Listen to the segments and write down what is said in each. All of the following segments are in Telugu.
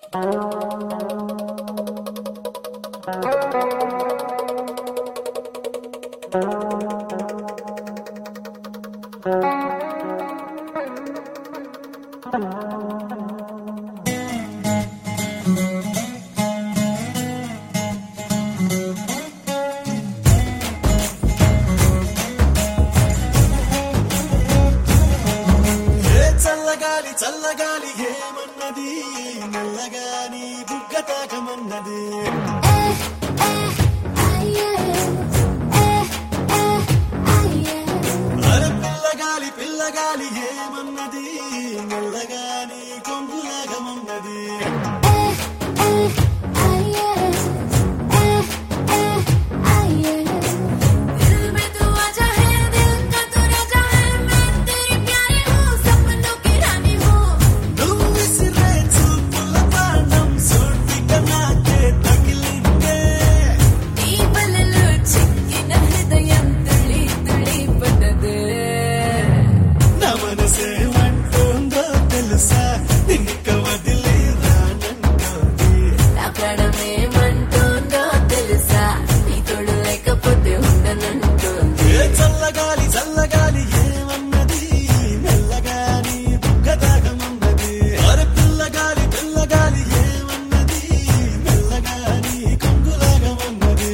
చల్లగాలి చల్లగాలి ఏమన్నది నల్లగాని బుగ్గ తాకమన్నది అరే పిల్లగాలి పిల్లగాలి ఏమన్నది నల్లగాని కొంగులాగమన్నది చల్లగాలి చల్లగాలి ఏమన్నది మెల్లగాని బుగ్గ తాకమన్నది అరే పిల్లగాలి పిల్లగాలి ఏమన్నది మెల్లగాని కొంగులాగమన్నది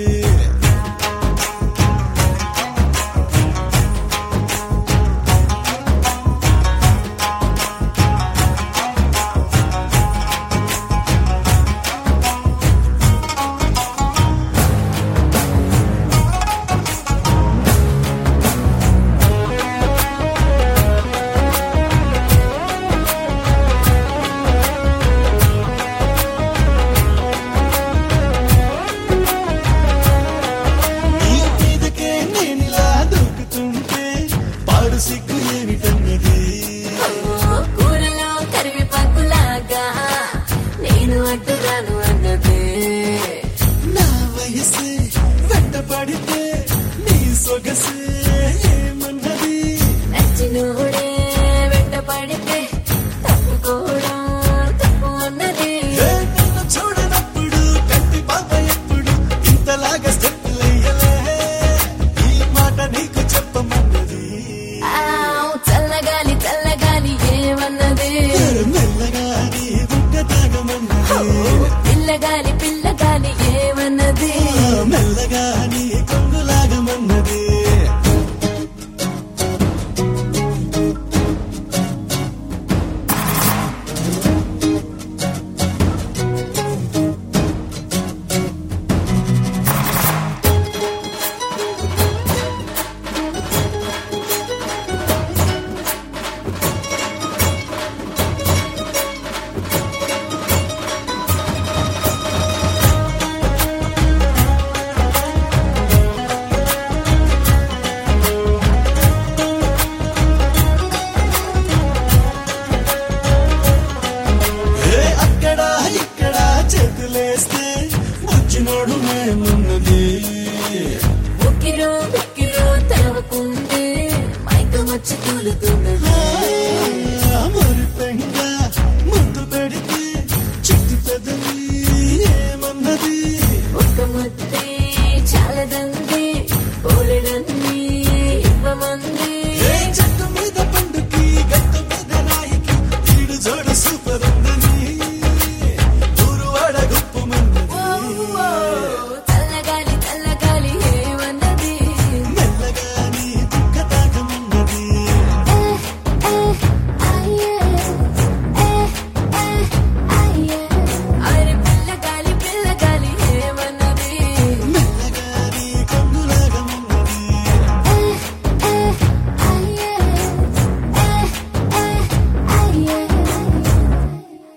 సిగ్గు ఏమిటన్నది కూరలో కరివేపాకులాగా నేను అడ్డురాను అన్నది నా వయసే వెంట పడితే నీ సొగసే ఏమన్నది నచ్చినోడే వెంట పడితే తప్పుకోవడం తప్పు అన్నది నన్ను చూడనప్పుడు కంటి పాప ఎప్పుడు ఇంతలాగా స్టెప్పులయ్యలే ఈ మాట నీకు చెప్పమన్నది చల్లగాలి చల్లగాలి ఏమన్నది మెల్లగాని బుగ్గ తాగమన్నది పిల్లగాలి పిల్లగాలి ఏమన్నది మెల్లగాని కొంగులాగమన్నది చేతులేస్తే వచ్చినోడు మేమున్నది ఉక్కిరో ఉక్కిరో తవ్వకుంటే మైకం వచ్చి కూలుతున్నది